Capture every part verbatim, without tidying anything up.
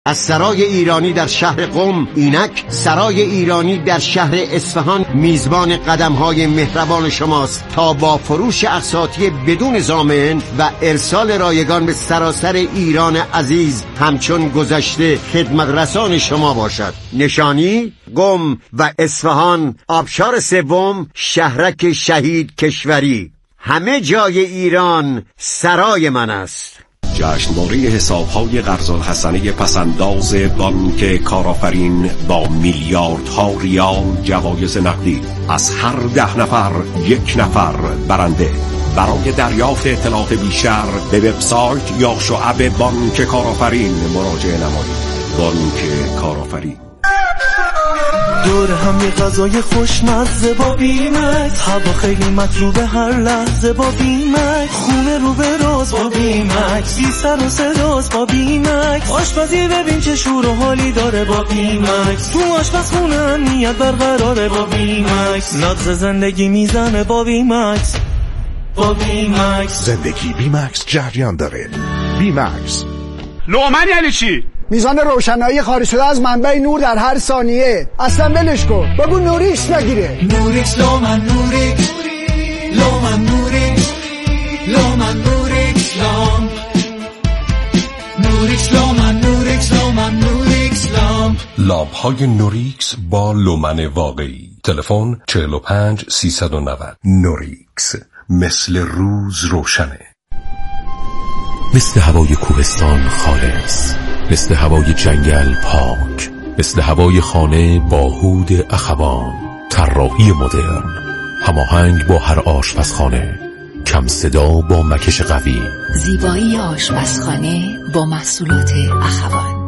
از سرای ایرانی در شهر قم، اینک سرای ایرانی در شهر اصفهان میزبان قدم‌های مهربان شماست تا با فروش اقساطی بدون ضامن و ارسال رایگان به سراسر ایران عزیز همچون گذشته خدمت رسان شما باشد. نشانی قم و اصفهان، آبشار سوم، شهرک شهید کشوری. همه جای ایران سرای من است. جشنواره حساب‌های قرض‌الحسنه پسنداز بانک کارآفرین با میلیاردها ریال جوایز نقدی. از هر ده نفر یک نفر برنده. برای دریافت اطلاعات بیشتر به وبسایت یا شعب بانک کارآفرین مراجعه نمایید. بانک کارآفرین. دور هم یه غذای خوشمزه با بیمکس، هوا خیلی مطلوبه هر لحظه با بیمکس، خونه رو به راز با بیمکس، بی سر و صداست با بیمکس، آشپزی ببین چه شور و حالی داره با بیمکس، تو آشپزخونه امنیت برقراره با بیمکس، نبض زندگی میزنه با بیمکس، با بیمکس، زندگی بیمکس جریان داره. بیمکس. لومن یعنی چی؟ میزان روشنایی خارج شده از منبع نور در هر ثانیه. اصلا ولش کن، بگو نوریکس بگیره. نوریکس لومن نوریکس لومن نوریکس لومن نوریکس لام نوریکس لومن نوریکس لومن نوریکس لام. لامپ‌های نوریکس با لومن واقعی. تلفن چهل و پنج سیصد و نود. نوریکس، مثل روز روشنه. مثل هوای کوهستان خالص، مثل هوای جنگل پاک، مثل هوای خانه با هود اخوان. طراحی مدرن، هماهنگ با هر آشپزخانه، کم صدا با مکش قوی. زیبایی آشپزخانه با محصولات اخوان.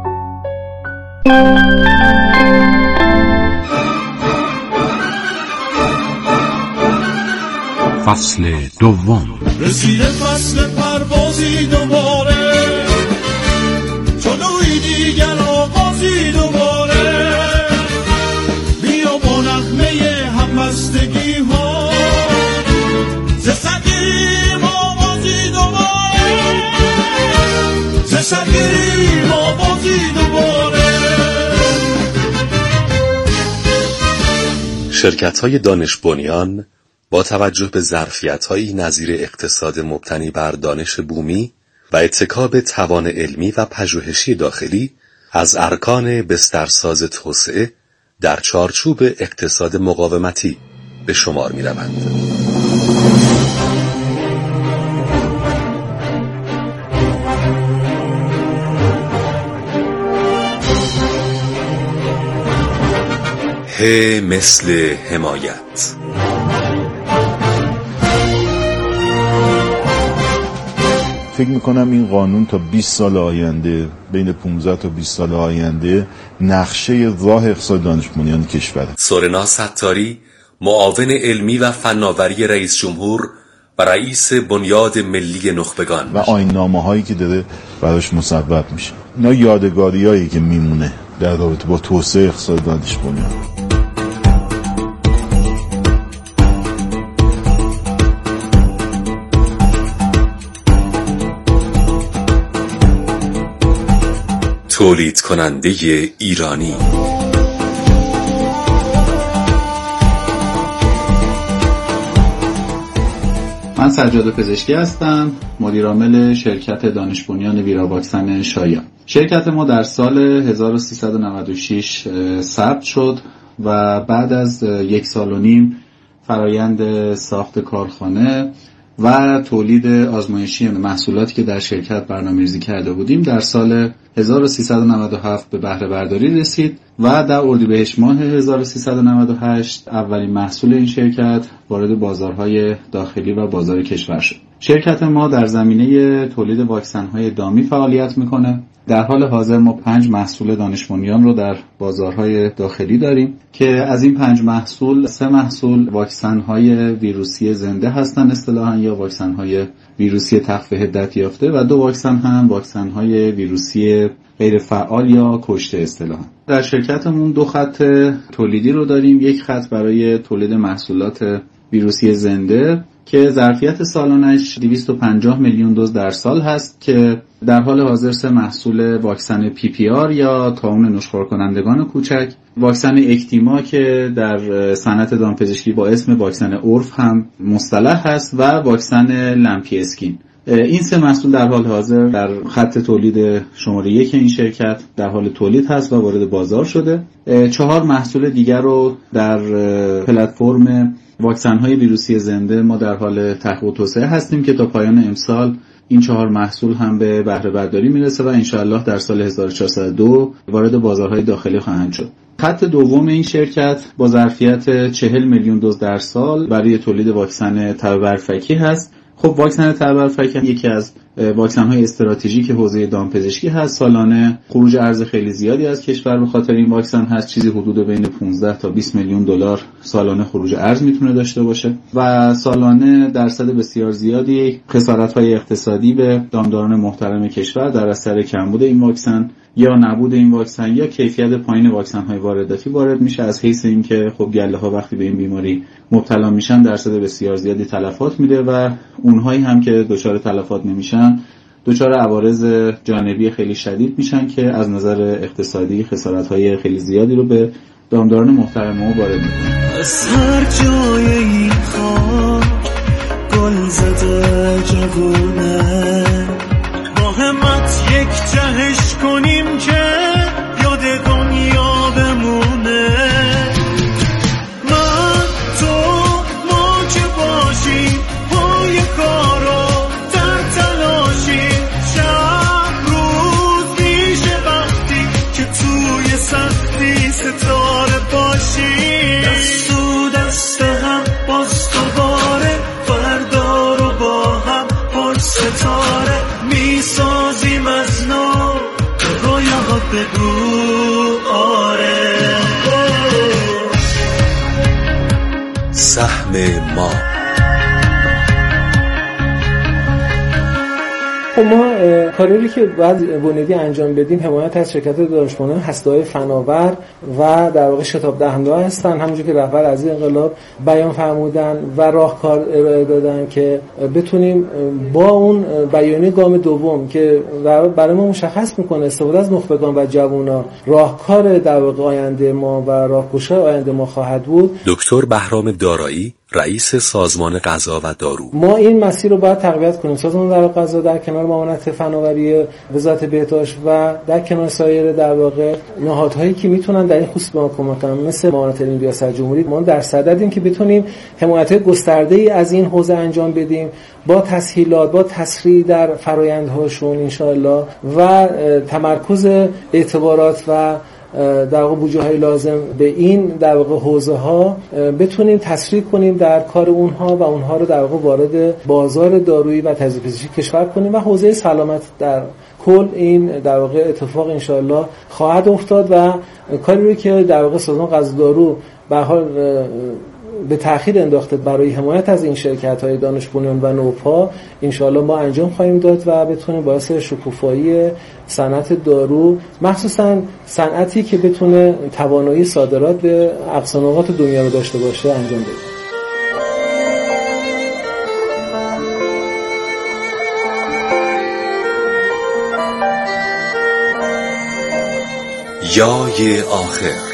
فصل دوم. رسیده فصل پروازی دوباره، جلوی دیگر آغازی دوباره، بیا با نغمه همبستگی ها، ز سگیریم آوازی دوباره، ز سگیریم آوازی دوباره. شرکت‌های دانش بنیان با توجه به ظرفیت‌هایی نظیر اقتصاد مبتنی بر دانش بومی و اتکا به توان علمی و پژوهشی داخلی از ارکان بسترساز توسعه در چارچوب اقتصاد مقاومتی به شمار می‌روند. ه مثل حمایت. فکر میکنم این قانون تا بیست سال آینده، بین پانزده تا بیست سال آینده، نقشه راه اقتصاد دانش بنیان کشوره. سورنا ستاری، معاون علمی و فناوری رئیس جمهور و رئیس بنیاد ملی نخبگان، و آیین‌نامه هایی که داره براش مصوب میشه، اینا یادگاری هایی که میمونه در رابطه با توسعه اقتصاد دانش بنیان. تولید کننده ایرانی. من سجاد پزشکی هستم، مدیر عامل شرکت دانش بنیان ویراواکسن شایان. شرکت ما در سال هزار و سیصد و نود و شش ثبت شد و بعد از یک سال و نیم فرایند ساخت کارخانه و تولید آزمایشی محصولاتی که در شرکت برنامه‌ریزی کرده بودیم در سال هزار و سیصد و نود و هفت به بهره برداری رسید و در اردیبهشت ماه هزار و سیصد و نود و هشت اولین محصول این شرکت وارد بازارهای داخلی و بازار کشور شد. شرکت ما در زمینه تولید واکسن‌های دامی فعالیت میکنه. در حال حاضر ما پنج محصول دانش بنیان رو در بازارهای داخلی داریم که از این پنج محصول سه محصول واکسن‌های ویروسی زنده هستن اصطلاحاً، یا واکسن‌های ویروسی تخفیف حدت یافته، و دو واکسن هم واکسن‌های ویروسی غیر فعال یا کشته اصطلاحاً. در شرکتمون دو خط تولیدی رو داریم، یک خط برای تولید محصولات ویروسی زنده که ظرفیت سالانش دویست و پنجاه میلیون دوز در سال هست که در حال حاضر سه محصول واکسن پی پی آر یا طاعون نشخوار کنندگان کوچک، واکسن اکتیما که در صنعت دامپزشکی با اسم واکسن عرف هم مصطلح هست و واکسن لمپی اسکین. این سه محصول در حال حاضر در خط تولید شماره یک این شرکت در حال تولید هست و وارد بازار شده. چهار محصول دیگر رو در پلتفرم واکسن‌های ویروسی زنده ما در حال تحقیق و توسعه هستیم که تا پایان امسال این چهار محصول هم به بهره برداری میرسه و انشاءالله در سال هزار و چهارصد و دو وارد بازارهای داخلی خواهند شد. خط دوم این شرکت با ظرفیت چهل میلیون دوز در سال برای تولید واکسن تب برفکی هست. خب واکسن تب برفکی یکی از واکسن‌های استراتژیک حوزه دامپزشکی هست. سالانه خروج ارز خیلی زیادی از کشور به خاطر این واکسن هست، چیزی حدود بین پانزده تا بیست میلیون دلار سالانه خروج ارز میتونه داشته باشه و سالانه درصد بسیار زیادی خسارت‌های اقتصادی به دامداران محترم کشور در اثر کمبود این واکسن یا نبود این واکسن یا کیفیت پایین واکسن‌های وارداتی وارد میشه، از حیث اینکه خب گله‌ها وقتی به این بیماری مبتلا میشن درصد بسیار زیادی تلفات میده و اونهایی هم که دچار تلفات نمیشن دچار عوارض جانبی خیلی شدید میشن که از نظر اقتصادی خسارت‌های خیلی زیادی رو به دامداران محترم ما وارد میکنه. از هر جای این خاک گل زده جوونه، با همت یک جهش کنیم که یاد دنیا بمونه. من تو ما که باشیم پای کارا در تلاشیم، شب روز میشه وقتی که توی سختی ستاره باشیم. دست و دست هم باز دوباره فردا رو با هم پر ستاره میسازیم از نو، رویا بگو آره. سهم ما خب ما کاری که باید بنیادی انجام بدیم حمایت از شرکت دانشمندان هسته‌های فناور و در واقع شتاب دهنده هستن، همونجوری که رهبر از انقلاب بیان فرمودن و راهکار ارائه دادن که بتونیم با اون بیانیه گام دوم که برای ما مشخص میکنه استفاده از نخبگان و جوونا راهکار در واقع آینده ما و راهگشای آینده ما خواهد بود. دکتر بهرام دارایی رئیس سازمان غذا و دارو، ما این مسیر رو باید تقویت کنیم. سازمان در غذا در کنار معاونت فناوری وزارت بهداشت و در کنار سایر در واقع نهادهایی که میتونن در این خصوص به ما کمک کنن مثل معاونت علمی ریاست جمهوری، ما در صددیم که بتونیم حمایت گسترده‌ای از این حوزه انجام بدیم با تسهیلات، با تسریع در فرآیندهاشون انشاءالله و تمرکز اعتبارات و در واقع بودجه‌های لازم به این در واقع حوزه‌ها بتونیم تسریع کنیم در کار اونها و اونها رو در واقع وارد بازار دارویی و تجهیزات پزشکی کشور کنیم و حوزه سلامت در کل این در واقع اتفاق انشاءالله خواهد افتاد و کاری رو که در واقع سازمان غذا دارو به حال به تأخیر انداخته برای حمایت از این شرکت‌های دانش بنیان و نوپا انشاءالله ما انجام خواهیم داد و بتونه باعث شکوفایی صنعت دارو، مخصوصا صنعتی که بتونه توانایی صادرات به اقصا نقاط دنیا رو داشته باشه انجام بده. یای آخر.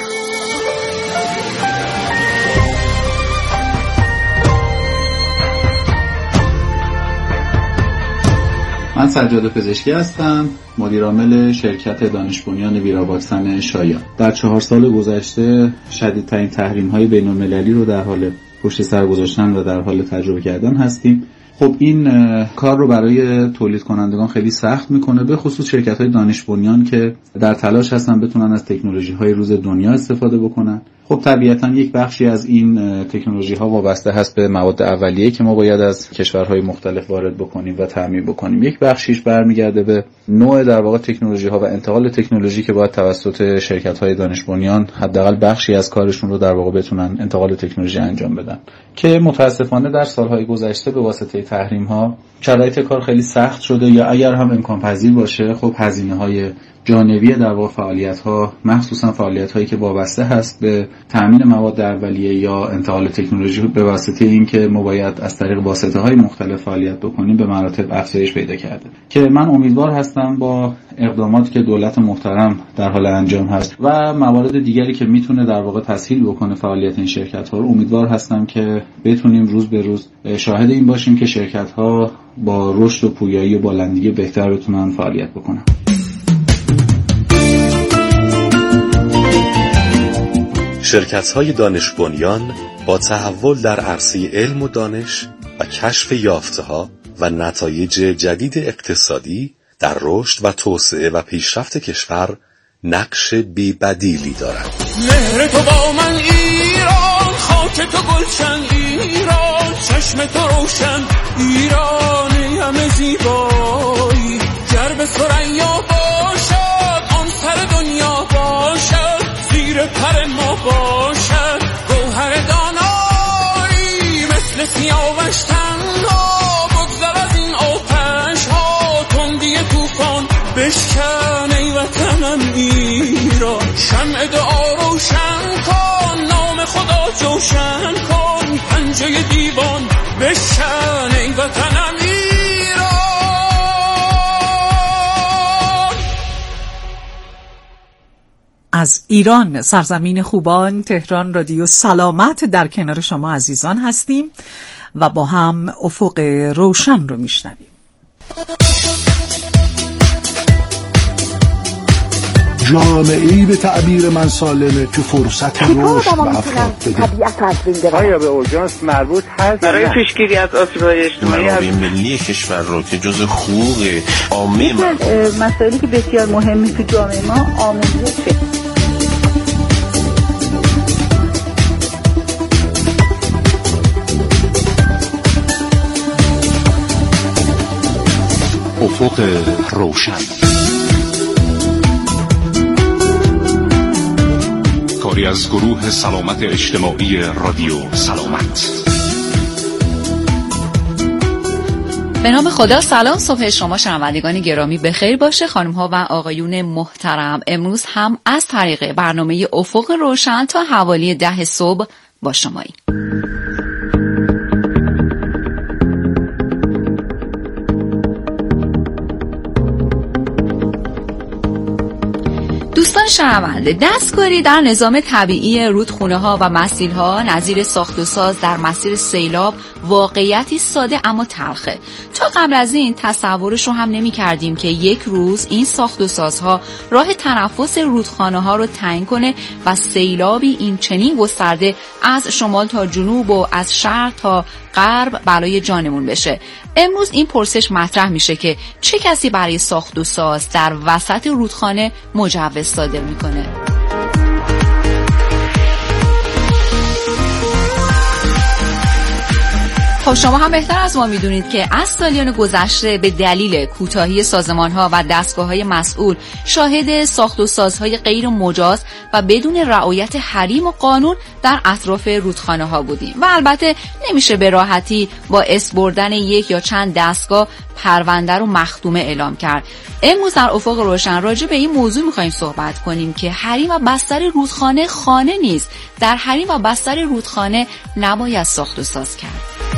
من سجاد پزشکی هستم، مدیر عامل شرکت دانش بنیان ویراواکسن شایان. در چهار سال گذشته شدیدترین تحریم‌های بین‌المللی رو در حال پشت سر گذاشتن و در حال تجربه کردن هستیم. خب این کار رو برای تولید کنندگان خیلی سخت میکنه، به خصوص شرکت‌های دانش بنیان که در تلاش هستن بتونن از تکنولوژی‌های روز دنیا استفاده بکنن. خب طبیعتاً یک بخشی از این تکنولوژی‌ها وابسته هست به مواد اولیه که ما باید از کشورهای مختلف وارد بکنیم و تعمیر بکنیم. یک بخشیش برمیگرده به نوع در واقع تکنولوژی‌ها و انتقال تکنولوژی که باید توسط شرکت‌های دانش بنیان حداقل بخشی از کارشون رو در واقع بتونن انتقال تکنولوژی انجام بدن، که متأسفانه در سال‌های گذشته به واسطه تحریم‌ها شرایط کار خیلی سخت شده یا اگر هم امکان پذیر باشه خب هزینه‌های جانبی در واقع فعالیت‌ها، مخصوصا فعالیت‌هایی که وابسته هست به تامین مواد اولیه یا انتقال تکنولوژی به واسطه اینکه ما باید از طریق واسطه‌های مختلف فعالیت بکنیم به مراتب افزایش پیدا کرده که من امیدوار هستم با اقداماتی که دولت محترم در حال انجام هست و موارد دیگری که میتونه در واقع تسهیل بکنه فعالیت این شرکت‌ها رو، امیدوار هستم که بتونیم روز به روز شاهد این باشیم که شرکت‌ها با رشد و پویایی و بلندی بهتر بتونن فعالیت بکنن. شرکت‌های دانش بنیان با تحول در عرصه علم و دانش و کشف یافته‌ها و نتایج جدید اقتصادی در رشد و توسعه و پیشرفت کشور نقش بی‌بدیلی دارند. مهر تو با من ایران، خاک تو گلشن ایران، چشم تو روشن ایران همه زیبایی، گر به ثریا باشد آن سر دنیا باشد، زیر پر ما باشد گوهر دانایی، مثل سیاوش تنها بگذر از این آتش ها، تندی طوفان بشکن ای وطنم ایران، شمع دعا روشن کن، نام خدا جوشن کن، پنجه دیوان بشکن ای وطنم ایران. از ایران، سرزمین خوبان، تهران رادیو سلامت در کنار شما عزیزان هستیم و با هم افق روشن رو میشنویم. جامعه‌ای به تعبیر من سالمه که فرصت رشد به افراد بده. آیا به اورژانس مربوط هست برای پیشگیری از آسیب‌های اجتماعی؟ منابع ملی کشور رو که جز حقوق عامه مسائلی که بسیار مهمی تو جامعه ما آموزشه. افق روشن، کاری از گروه سلامت اجتماعی رادیو سلامت. به نام خدا. سلام، صبح شما شنوندگان گرامی بخیر باشه. خانم ها و آقایون محترم، امروز هم از طریق برنامه افق روشن تا حوالی ده صبح با شماییم. دوستان شنونده، دستکاری در نظام طبیعی رودخونه ها و مسیل ها نظیر ساخت و ساز در مسیر سیلاب واقعیتی ساده اما تلخه. تا قبل از این تصورش رو هم نمی کردیم که یک روز این ساخت و سازها راه تنفس رودخانه ها رو تعیین کنه و سیلابی این چنین گسترده از شمال تا جنوب و از شرق تا غرب بلای جانمون بشه. امروز این پرسش مطرح میشه که چه کسی برای ساخت و ساز در وسط رودخانه مجوز صادر میکنه؟ خب شما هم بهتر از ما میدونید که از سالیان گذشته به دلیل کوتاهی سازمان‌ها و دستگاه‌های مسئول شاهد ساخت و سازهای غیر مجاز و بدون رعایت حریم و قانون در اطراف رودخانه‌ها بودیم و البته نمیشه به راحتی با اسبردن یک یا چند دستگاه پرونده رو مختومه اعلام کرد. امروز در افق روشن راجع به این موضوع می‌خوایم صحبت کنیم که حریم و بستر رودخانه خانه نیست. در حریم و بستر رودخانه نباید ساخت و ساز کرد.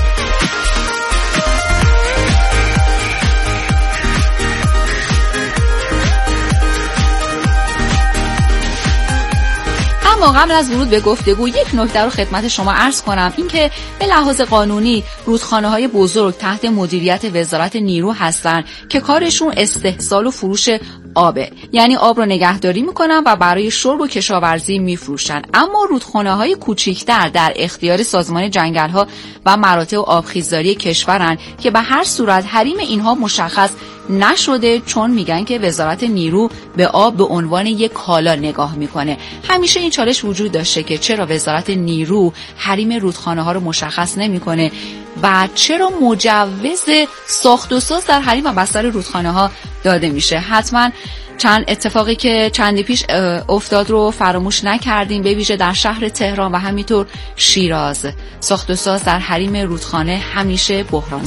اما قبل از ورود به گفتگو یک نکته رو خدمت شما عرض کنم، این که به لحاظ قانونی رودخانه‌های بزرگ تحت مدیریت وزارت نیرو هستن که کارشون استحصال و فروش آبه، یعنی آب رو نگهداری میکنن و برای شرب و کشاورزی میفروشن. اما رودخانه‌های کوچکتر در اختیار سازمان جنگل‌ها و مراتع آبخیزداری کشورن که به هر صورت حریم اینها مشخص نشده، چون میگن که وزارت نیرو به آب به عنوان یک کالا نگاه میکنه. همیشه این چالش وجود داشته که چرا وزارت نیرو حریم رودخانه‌ها رو مشخص نمیکنه و چرا مجوز ساخت و ساز در حریم و بستر رودخانه‌ها داده میشه. حتما چند اتفاقی که چندی پیش افتاد رو فراموش نکردیم، به ویژه در شهر تهران و همینطور شیراز. ساخت و ساز در حریم رودخانه همیشه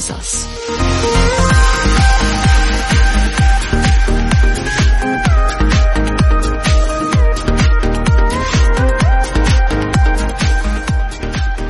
بحرانزاست.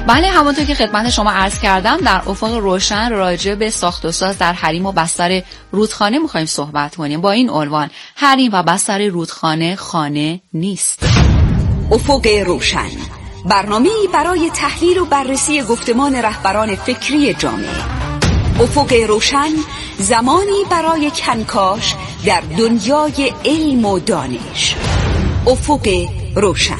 بله، همونطور که خدمت شما عرض کردم در افق روشن راجع به ساخت و ساز در حریم و بستر رودخانه می‌خوایم صحبت کنیم با این عنوان: حریم و بستر رودخانه خانه نیست. افق روشن، برنامه‌ای برای تحلیل و بررسی گفتمان رهبران فکری جامعه. افق روشن، زمانی برای کنکاش در دنیای علم و دانش. افق روشن.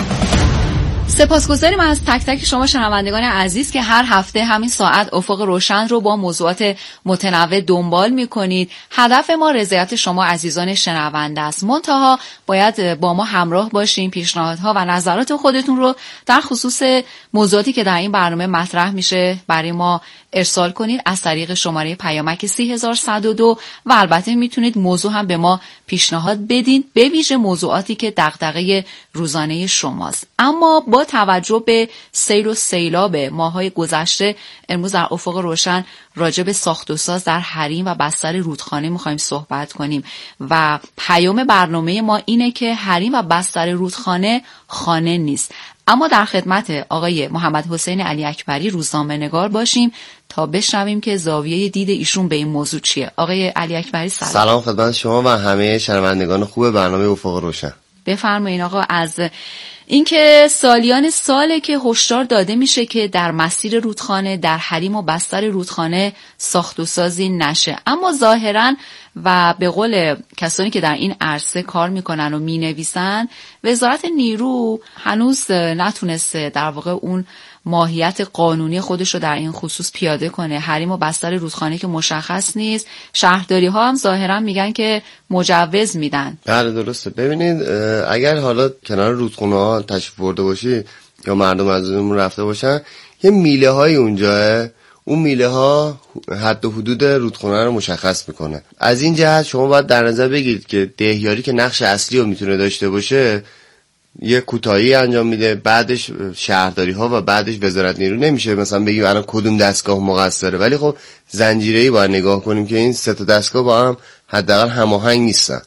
سپاسگزاریم از تک تک شما شنوندگان عزیز که هر هفته همین ساعت افق روشن رو با موضوعات متنوع دنبال می‌کنید. هدف ما رضایت شما عزیزان شنونده است. منتها باید با ما همراه باشین، پیشنهادها و نظرات خودتون رو در خصوص موضوعاتی که در این برنامه مطرح میشه برای ما ارسال کنید از طریق شماره پیامک سی هزار و صد و دو و البته میتونید موضوع هم به ما پیشنهاد بدین، به ویژه موضوعاتی که دغدغه روزانه شماست. اما با توجه به سیل و سیلاب ماهای گذشته، امروز در افق روشن راجع به ساخت و ساز در حریم و بستر رودخانه میخوایم صحبت کنیم و پیام برنامه ما اینه که حریم و بستر رودخانه خانه نیست. اما در خدمت آقای محمد حسین علی اکبری روزنامه‌نگار باشیم تا بشنویم که زاویه دید ایشون به این موضوع چیه. آقای علی اکبری سلام. سلام خدمت شما و همه شنوندگان خوب برنامه افق روشن. بفرمایید آقا. از اینکه سالیان ساله که هشدار داده میشه که در مسیر رودخانه، در حریم و بستر رودخانه ساخت و سازی نشه، اما ظاهراً و به قول کسانی که در این عرصه کار میکنن و مینویسن، وزارت نیرو هنوز نتونسته در واقع اون ماهیت قانونی خودش رو در این خصوص پیاده کنه. حریم و بستر رودخانه که مشخص نیست، شهرداری ها هم ظاهرا میگن که مجوز میدن. بله درسته. ببینید اگر حالا کنار رودخونه ها تشریف برده باشی یا مردم از اون رفته باشن، یه میله های اونجاه، اون میله ها حد و حدود رودخونه رو مشخص میکنه. از این جهت شما باید در نظر بگیرید که دهیاری که نقش اصلی رو میتونه داشته باشه یه کوتاهی انجام میده، بعدش شهرداری ها و بعدش وزارت نیرو. نمیشه مثلا بگیم الان کدوم دستگاه مقصره، ولی خب زنجیره‌ای باید نگاه کنیم که این سه تا دستگاه با هم حداقل هماهنگ نیستن.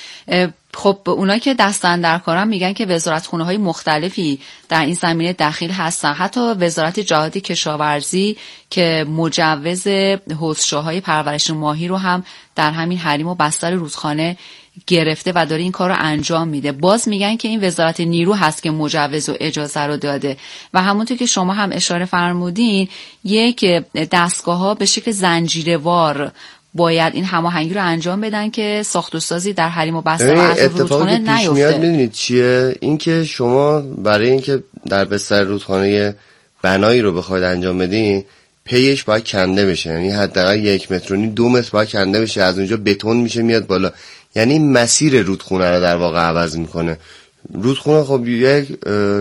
خب اونا که دستن در کارن میگن که وزارتخونه‌های مختلفی در این زمینه دخیل هستن، حتی وزارت جهاد کشاورزی که مجوز حوضچه‌های پرورش ماهی رو هم در همین حریم و بستر رودخانه گرفته و داره این کار رو انجام میده. باز میگن که این وزارت نیرو هست که مجوز و اجازه رو داده و همونطور که شما هم اشاره فرمودین، یک دستگاه ها به شکل زنجیره‌وار باید این هماهنگی رو انجام بدن که ساخت و سازی در حریم و بستر از رودخانه نیفته. میاد میدونید چیه؟ این که شما برای اینکه در بستر رودخانه بنایی رو بخواید انجام بدین، پیش باید کنده بشه، یعنی حداقل یک متر و نیم دو متر باید کنده بشه، از اونجا بتون میشه میاد بالا، یعنی مسیر رودخونه رو در واقع عوض میکنه. رودخونه خب یک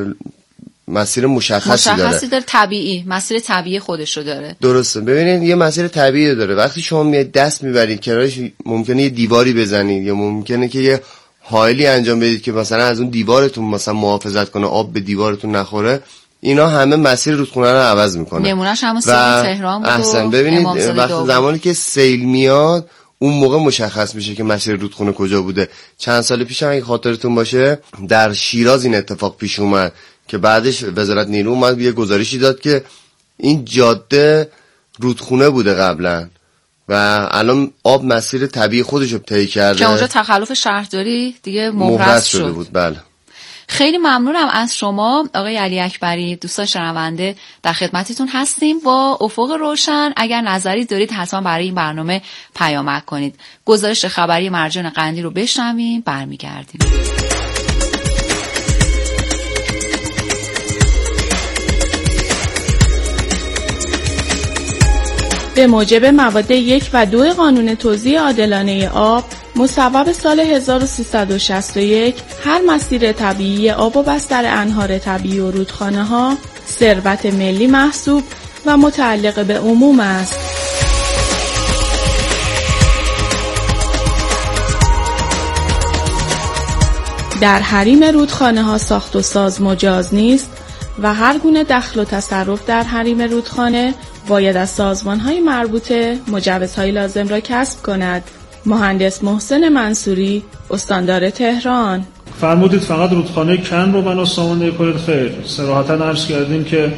مسیر مشخصی, مشخصی داره مشخصی داره طبیعی، مسیر طبیعی خودش رو داره. درسته. ببینید یه مسیر طبیعی داره. وقتی شما میاد دست میبرید کنارش، ممکنه یه دیواری بزنید یا ممکنه که یه حائلی انجام بدید که مثلا از اون دیوارتون مثلا محافظت کنه، آب به دیوارتون نخوره. اینا همه مسیر رودخونه رو عوض میکنه. نمونهش همون سیل تهران بود. احسن. ببینید وقتی زمانی که سیل میاد اون موقع مشخص میشه که مسیر رودخونه کجا بوده. چند سال پیش هم اگه خاطرتون باشه در شیراز این اتفاق پیش اومد که بعدش وزارت نیرو اومد یه گزارشی داد که این جاده رودخونه بوده قبلا و الان آب مسیر طبیعی خودش رو طی کرده که اونجا تخلف شهرداری دیگه محرز شد. شده بود. بله. خیلی ممنونم از شما آقای علی اکبری. دوستان شنونده در خدمتتون هستیم با افق روشن. اگر نظری دارید حتما برای این برنامه پیامک کنید. گزارش خبری مرجان قندی رو بشنویم، برمیگردیم. به موجب مواد یک و دو قانون توزیع عادلانه آب مصوب سال هزار و سیصد و شصت و یک، هر مسیر طبیعی آب و بستر انهار طبیعی و رودخانه ها ثروت ملی محسوب و متعلق به عموم است. در حریم رودخانه ها ساخت و ساز مجاز نیست و هر گونه دخل و تصرف در حریم رودخانه باید از سازمان‌های مربوطه مجوزهای لازم را کسب کند. مهندس محسن منصوری، استاندار تهران. فرمودید فقط رودخانه کن رو بنا سامانده کنید. خیر، صراحتاً عرض کردیم که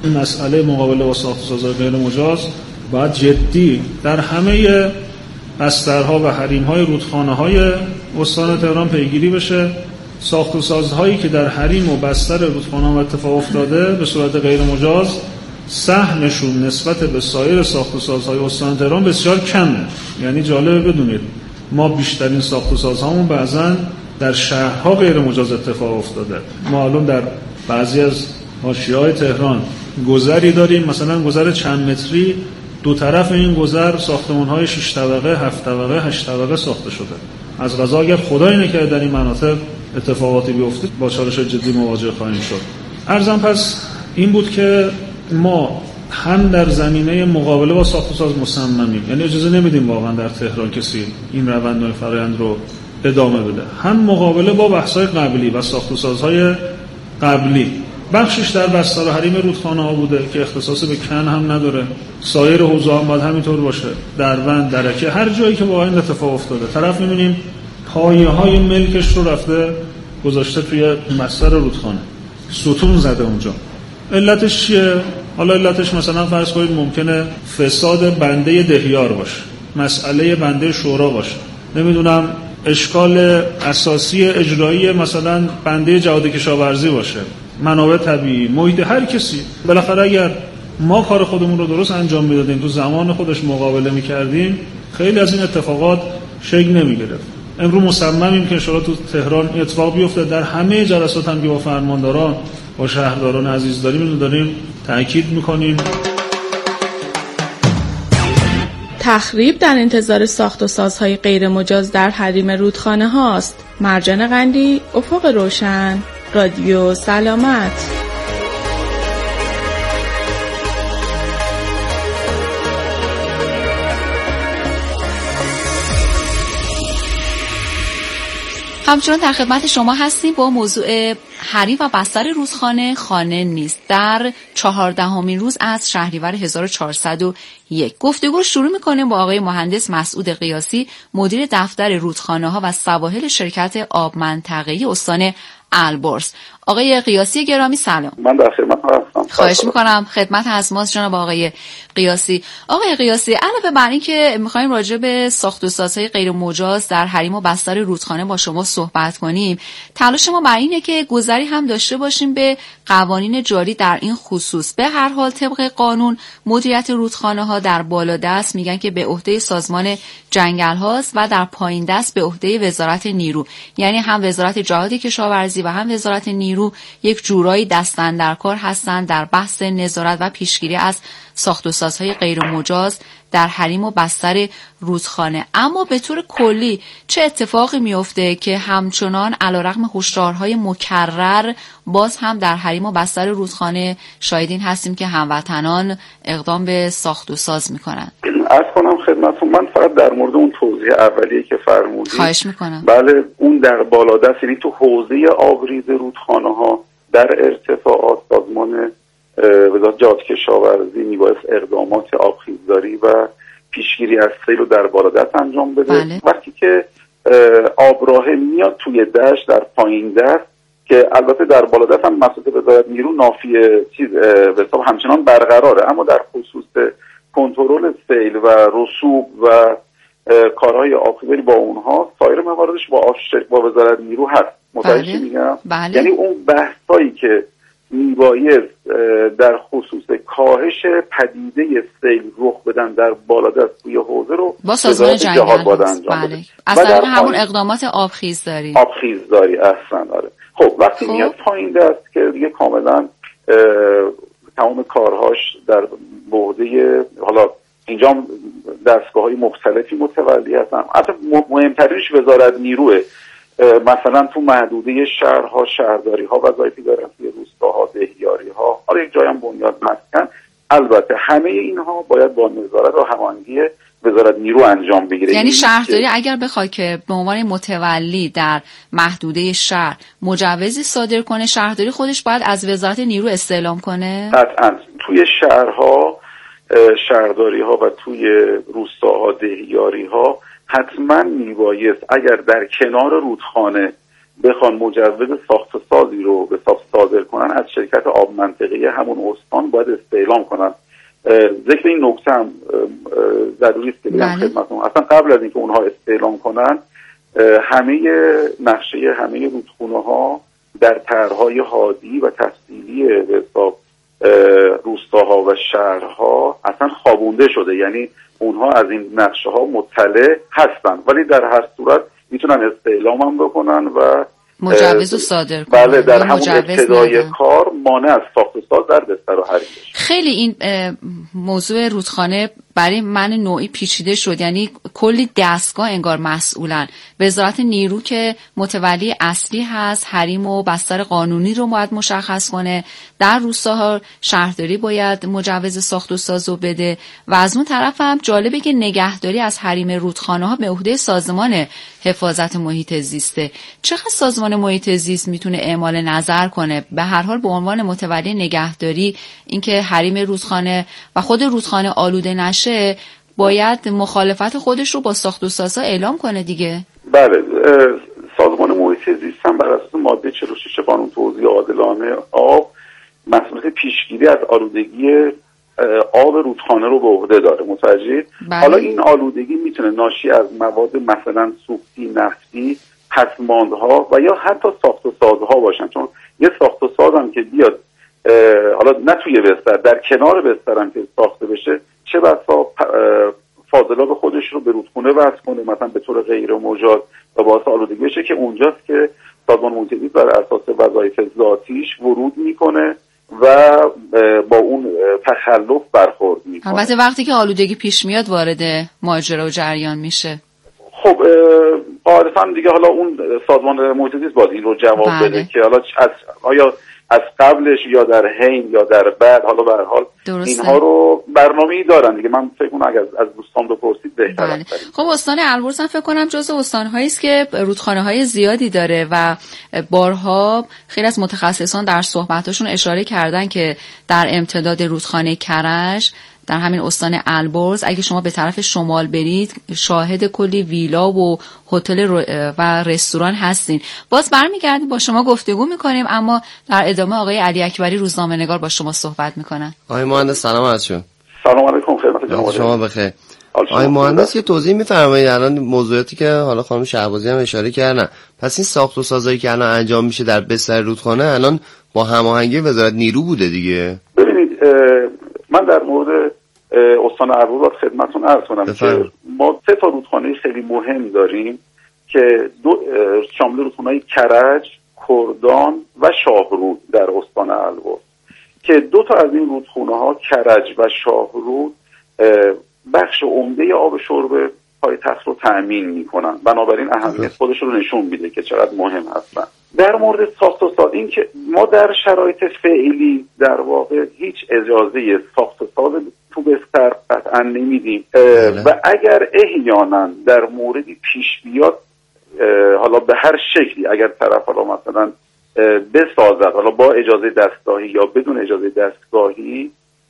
این مسئله مقابله با ساخت‌وسازهای غیر مجاز باید جدی در همه بسترها و حریم‌های رودخانه‌های استان تهران پیگیری بشه. ساخت‌وسازهایی که در حریم و بستر رودخانه‌ها اتفاق افتاده به صورت غیر مجاز سهمشون نسبت به سایر ساخت‌وسازهای استان تهران بسیار کمه. یعنی جالبه بدونید ما بیشترین ساخت‌وسازهامون بعضاً در شهرها غیر مجاز اتفاق افتاده. ما الان در بعضی از حاشیه‌های تهران گذری داریم، مثلا گذر چند متری، دو طرف این گذر ساختمان‌های شش طبقه، هفت طبقه، هشت طبقه ساخته شده. از قضا اگر خدایی نکرده در این مناطق اتفاقاتی بیفته با چالش جدی مواجه خواهیم شد. عرضم پس این بود که ما هم در زمینه مقابله با ساخت و ساز مصممیم، یعنی اجازه نمیدیم واقعا در تهران کسی این روند و فرآیند رو ادامه بده، هم مقابله با بحث‌های قبلی و ساخت و سازهای قبلی. بخشش در بستر و حریم رودخانه‌ها بوده که اختصاص به کن هم نداره، سایر حوزه‌ها هم باید همینطور باشه، دروند، درکه، هر جایی که واقعا اتفاق افتاده طرف می‌بینیم پایه‌های ملکش رو رفته گذاشته توی بستر رودخانه، ستون زده اونجا. علتش چیه؟ حالا علتش مثلا فرض کنید ممکنه فساد بنده دهیار باشه، مسئله بنده شورا باشه، نمیدونم اشکال اساسی اجرایی مثلا بنده جهاد کشاورزی باشه، منابع طبیعی، محیط، هر کسی. بالاخره اگر ما کار خودمون رو درست انجام میدادیم، تو زمان خودش مقابله میکردیم، خیلی از این اتفاقات شکل نمیگرفت. امروز مصممیم که انشاءالله تو تهران اتفاق بیفته. در همه جلسات هم که با فرمانداران با شهرداران عزیز داریم اینو داریم تاکید میکنیم. تخریب در انتظار ساخت و سازهای غیر مجاز در حریم رودخانه هاست. مرجان قندی، افق روشن، رادیو سلامت. همچنان در خدمت شما هستیم با موضوع حریم و بستر رودخانه خانه نیست در چهاردهمین روز از شهریور هزار و چهارصد و یک. گفتگو شروع می‌کنیم با آقای مهندس مسعود قیاسی، مدیر دفتر رودخانه‌ها و سواحل شرکت آب منطقه‌ای استان البرز. آقای قیاسی گرامی سلام. من در خدمت هستم. خواهش میکنم. خدمت از ماست جناب آقای قیاسی. آقای قیاسی، علاوه بر این که میخوایم راجع به ساخت و سازهای غیر مجاز در حریم و بستر رودخانه با شما صحبت کنیم، تلاش ما بر اینه که گذری هم داشته باشیم به قوانین جاری در این خصوص. به هر حال طبق قانون مدیریت رودخانه ها در بالا دست میگن که به عهده سازمان جنگل هاست و در پایین دست به عهده وزارت نیرو، یعنی هم وزارت جهاد کشاورزی و هم وزارت نیرو یک جورایی دستن در کار هستند در بحث نظارت و پیشگیری از ساخت و سازهای غیر مجاز در حریم و بستر رودخانه. اما به طور کلی چه اتفاقی میفته که همچنان علیرغم هشدارهای مکرر باز هم در حریم و بستر رودخانه شاهدین هستیم که هموطنان اقدام به ساخت و ساز میکنن؟ عرض کنم خدمتتون، من فقط در مورد اون توضیح اولیه که فرمودید خواهش میکنم. بله، اون در بالادست، یعنی تو حوزه آبریز رودخانه ها در ارتفاعات سازمان وزارت جهاد کشاورزی میبایست اقدامات آبخیزداری و پیشگیری از سیل رو در بالادست انجام بده. بله. وقتی که آبراه میاد توی دشت در پایین دست، که البته در بالادست هم مسئولیت وزارت نیرو نافی چیز به حساب همچنان برقراره، اما در خصوص کنترل سیل و رسوب و کارهای آبخیزداری با اونها سایر مواردش با با وزارت نیرو هست. متوجه میگم؟ بله. یعنی اون بحثایی که میبایست در خصوص کاهش پدیده سیل رخ بدن در بالادست توی حوزه رو با سازمان جنگل باید انجام بده. اصلا همون اقدامات آبخیزداری آبخیزداری اصلا داره. خب وقتی خب. میاد پایین دست که دیگه کاملا تمام کارهاش در بعده، حالا اینجا دستگاه‌های مختلفی متولی هستن، حتی مهمترینش وزارت نیروه. مثلا تو محدوده شهرها شهرداری ها وظایفی دارن، توی روستاها دهیاری ها، حالا یک جای هم بنیاد مسکن. البته همه اینها باید با نظارت و هماهنگی وزارت نیرو انجام بگیره. یعنی شهرداری اگر بخواد که به عنوان متولی در محدوده شهر مجوزی صادر کنه، شهرداری خودش باید از وزارت نیرو استعلام کنه؟ قطعاً. توی شهرها شهرداری ها و توی روستاها دهیاری ها حتما میبایست اگر در کنار رودخانه بخوان مجوز ساخت و سازی رو به حساب صادر کنن از شرکت آب منطقه‌ای همون استان باید استعلام کنن. ذکر این نکته هم ضروری است که بگم خدمتتون، اصلا قبل از اینکه اونها استعلام کنن همه نقشه همه رودخونه‌ها در طرح‌های حادی و تفصیلی به حساب روستاها و شهرها اصلا خوابونده شده، یعنی اونها از این نقشه ها مطلع هستن، ولی در هر صورت میتونن استعلام هم بکنن و مجوز رو صادر کنن. بله، در همون ابتدای کار مانع از ساخت و ساز در بستر و حریم بشه. خیلی این موضوع رودخانه برای من نوعی پیچیده شد، یعنی کلی دستگاه انگار مسئولن. وزارت نیرو که متولی اصلی هست، حریم و بستر قانونی رو باید مشخص کنه، در روستاها شهرداری باید مجوز ساخت و ساز رو بده و از اون طرف هم جالبه که نگهداری از حریم رودخانه ها به عهده سازمان حفاظت محیط زیسته. چقدر سازمان محیط زیست میتونه اعمال نظر کنه؟ به هر حال به عنوان متولی نگهداری اینکه حریم رودخانه و خود رودخانه آلوده نشه باید مخالفت خودش رو با ساخت و سازها اعلام کنه دیگه. بله، سازمان محیط زیست هم بر اساس ماده چهل و شش قانون توزیع عادلانه آب مسئولیت پیشگیری از آلودگی آب رودخانه رو به عهده داره. متوجه؟ حالا این آلودگی میتونه ناشی از مواد مثلا سوختی، نفتی، پسماندها و یا حتی ساخت و سازها باشن، چون یه ساخت و ساز هم که بیاد حالا نه توی بستر، در کنار بستر هم که ساخته بشه، چه بسا فاضلاب خودش رو به رودخونه وصل کنه مثلا به طور غیر مجاز و باعث آلودگی بشه، که اونجاست که سازمان محیط زیست بر اساس وظایف ذاتیش ورود میکنه و با اون تخلف برخورد میکنه. البته وقتی که آلودگی پیش میاد وارد ماجرا و جریان میشه. خب قاعدتاً دیگه حالا اون سازمان محیط زیست باید این رو جواب بله. بده که حالا از آیا از قبلش یا در حین یا در بعد، حالا به هر حال اینها رو برنامه‌ای دارن دیگه. من فکر کنم اگر از دوستان بپرسید بهتره. بله. خب استان البرز هم فکر کنم جزو استان‌هایی است که رودخانه‌های زیادی داره و بارها خیلی از متخصصان در صحبتاشون اشاره کردن که در امتداد رودخانه کرج در همین استان البرز اگه شما به طرف شمال برید شاهد کلی ویلا و هتل و رستوران هستین. باز برمیگردیم با شما گفتگو میکنیم، اما در ادامه آقای علی اکبری روزنامه‌نگار با شما صحبت میکنن. آقای مهندس سلام علیکم. سلام علیکم، خدمت جناب شما بخیر. آقای مهندس یه توضیح میفرمایید الان موضوعاتی که حالا خانم شهبازی هم اشاره کردن، پس این ساخت و سازایی که الان انجام میشه در بستر رودخانه الان با هماهنگی وزارت نیرو بوده دیگه؟ ببینید من در مورد استان البرز خدمتتون عرض کنم که ما سه تا رودخانه خیلی مهم داریم که دو شامل رودخانه‌های کرج، کردان و شاهرود در استان البرز، که دو تا از این رودخانه‌ها کرج و شاهرود بخش عمده آب شرب پایتخت رو تأمین میکنن، بنابراین اهمیت خودش رو نشون میده که چقدر مهم هستن. در مورد ساخت و ساز، این که ما در شرایط فعلی در واقع هیچ اجازه ساخت و ساز تو بستر قطعا نمیدیم و اگر احیانا در موردی پیش بیاد حالا به هر شکلی اگر طرف حالا مثلا بسازد حالا با اجازه دستگاهی یا بدون اجازه دستگاهی،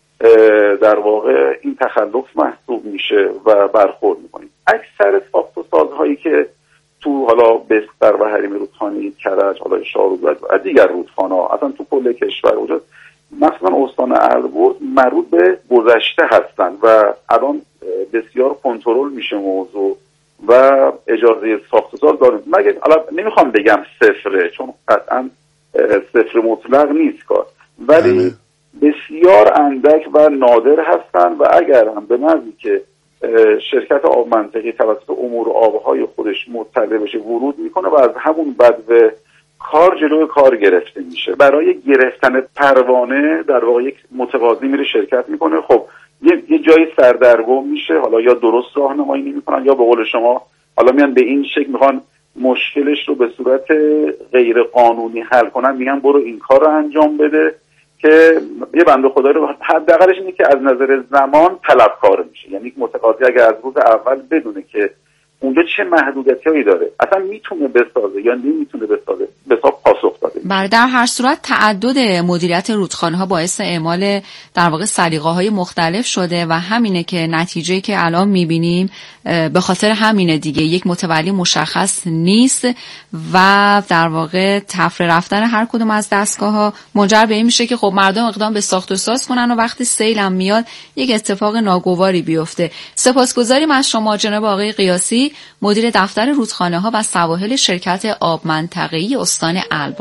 در واقع این تخلف محسوب میشه و برخورد میکنیم. اکثر ساخت و سازهایی که تو حالا بستر و حریم رودخانه کرج، حالا شاهرود و دیگر رودخانه‌ها اصلا تو کل کشور وجود، مثلا استان البرز مربوط به گذشته هستن و الان بسیار کنترل میشه موضوع و اجازه ساخت و ساز داریم. مگه الان نمیخوام بگم صفره، چون قطعا صفر مطلق نیست کار، ولی بسیار اندک و نادر هستن و اگر هم به محضی که شرکت آب منطقی توسط امور آبهای خودش مطلع بشه ورود میکنه و از همون بدو کار جلوی کار گرفته میشه. برای گرفتن پروانه در واقع یک متقاضی میره شرکت میکنه، خب یه, یه جایی سردرگم میشه، حالا یا درست راهنمایی نمیکنن یا به قول شما حالا میان به این شکل میخوان مشکلش رو به صورت غیر قانونی حل کنن، میگن برو این کار رو انجام بده، که یه بنده خدایی رو حداقلش اینه که از نظر زمان طلبکار میشه. یعنی متقاضی اگر از روز اول بدونه که اونجا چه محدودیتایی داره، اصلا میتونه بسازه یا نمیتونه بسازه، به حساب پاسخ داده بله، در هر صورت تعدد مدیریت رودخانه ها باعث اعمال در واقع سلیقه های مختلف شده و همینه که نتیجه که الان میبینیم به خاطر همینه دیگه، یک متولی مشخص نیست و در واقع تفره رفتن هر کدوم از دستگاه ها منجر به این میشه که خب مردم اقدام به ساخت و ساز کنن و وقتی سیل هم میاد یک اتفاق ناگواری بیفته. سپاسگزاریم از شما جناب آقای قیاسی، مدیر دفتر رودخانه ها و سواحل شرکت آب منطقه‌ای استان البرز.